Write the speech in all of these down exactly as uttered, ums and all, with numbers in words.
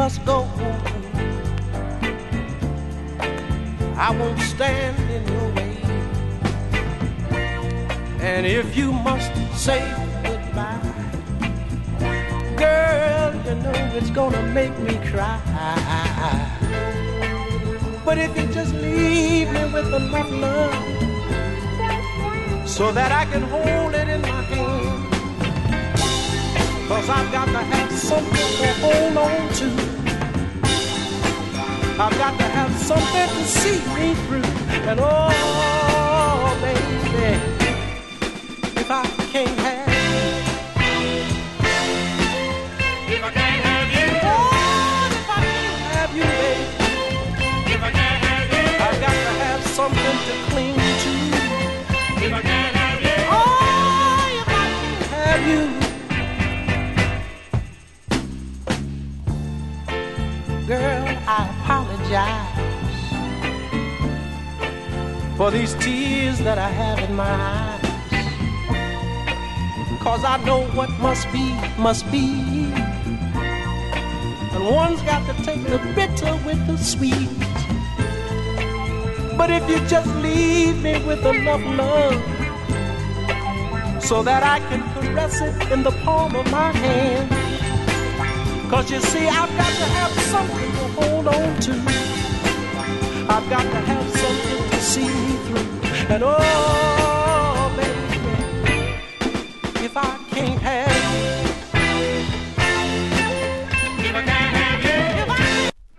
must go, I won't stand in your way. And if you must say goodbye, girl, you know it's gonna make me cry. But if you just leave me with enough love so that I can hold it in my hand, 'cause I've got to have something to hold on to. I've got to have something to see me through. And oh, baby, if I can't have you, if I can't have you, oh, if I can't have you, baby, if I can't have you, I've got to have something to cling to. If I can't have you, oh, if I can't have you, girl, I apologize for these tears that I have in my eyes, 'cause I know what must be, must be. And one's got to take the bitter with the sweet. But if you just leave me with enough love so that I can caress it in the palm of my hand, 'cause you see, I've got to have something to hold on to. I've got to have something to see me through. And oh, baby, if I can't have you, if I can't have you, if I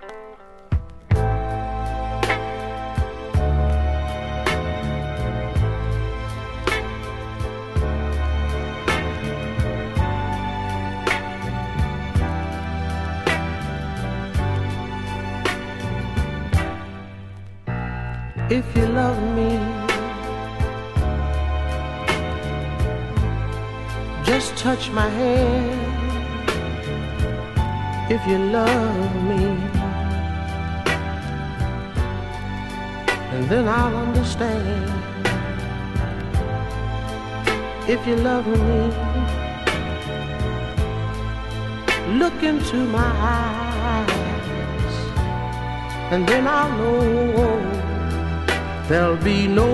If you love me, just touch my hand. If you love me, and then I'll understand. If you love me, look into my eyes, and then I'll know there'll be no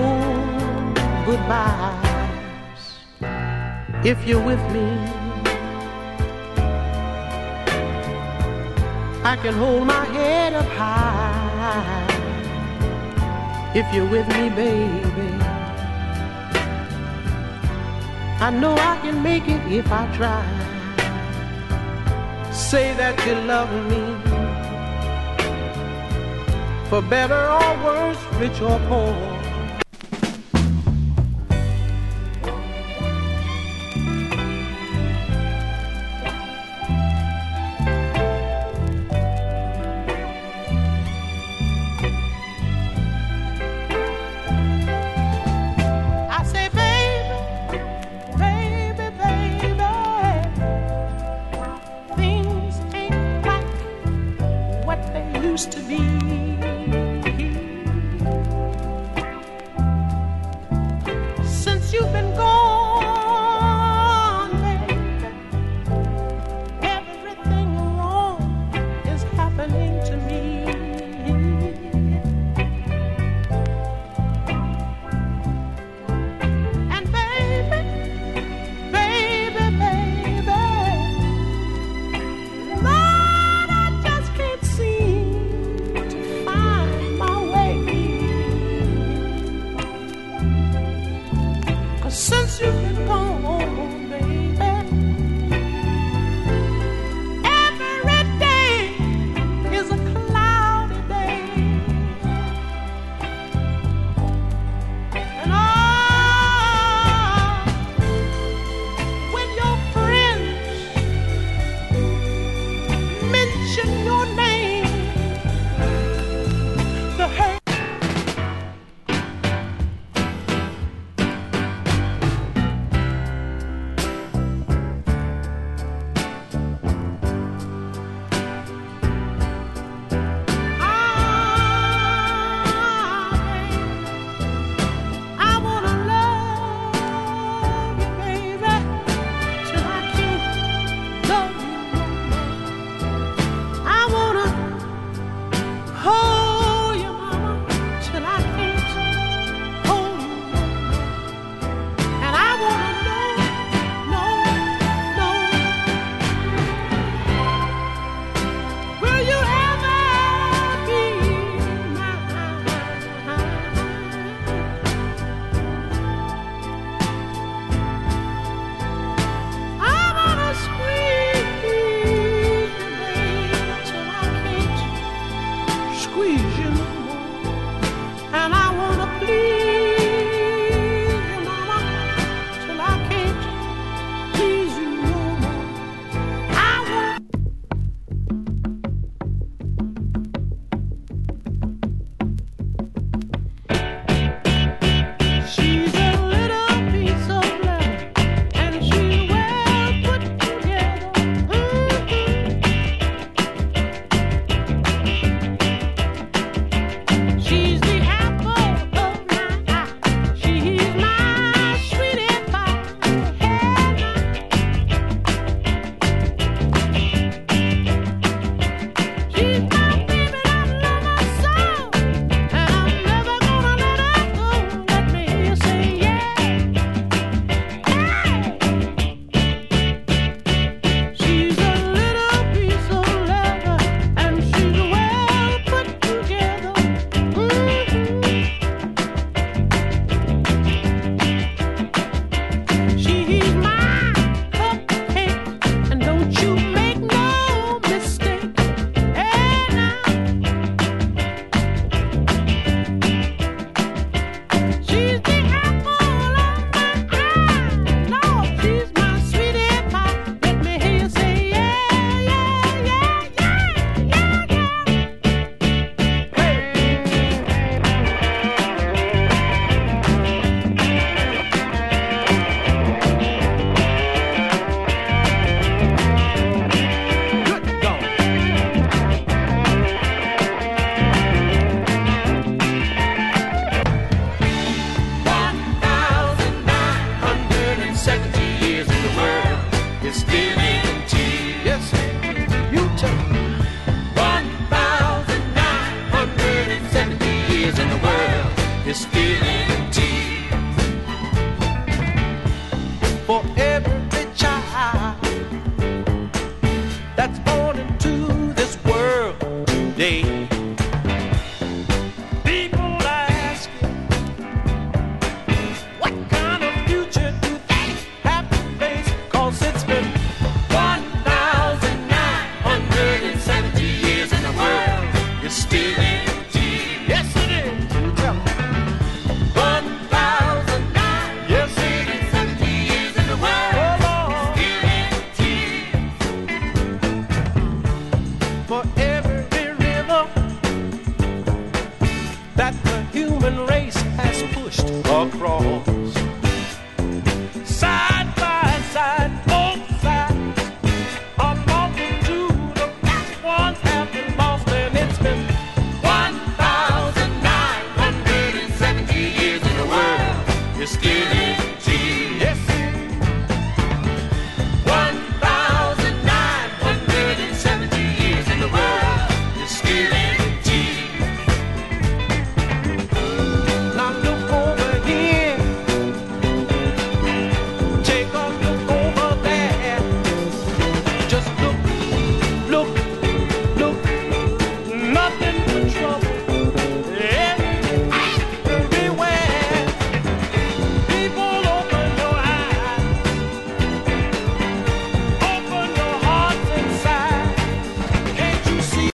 goodbyes. If you're with me, I can hold my head up high. If you're with me, baby, I know I can make it if I try. Say that you love me, for better or worse, rich or poor. I say, baby, baby, baby, things ain't like what they used to be. You've been gone, baby. Everything wrong is happening to me. And baby, baby, baby, Lord, I just can't seem to spilling tea. Yes, you tell me. one thousand nine hundred seventy years in the world is spilling tea. For every child that's born into this world today,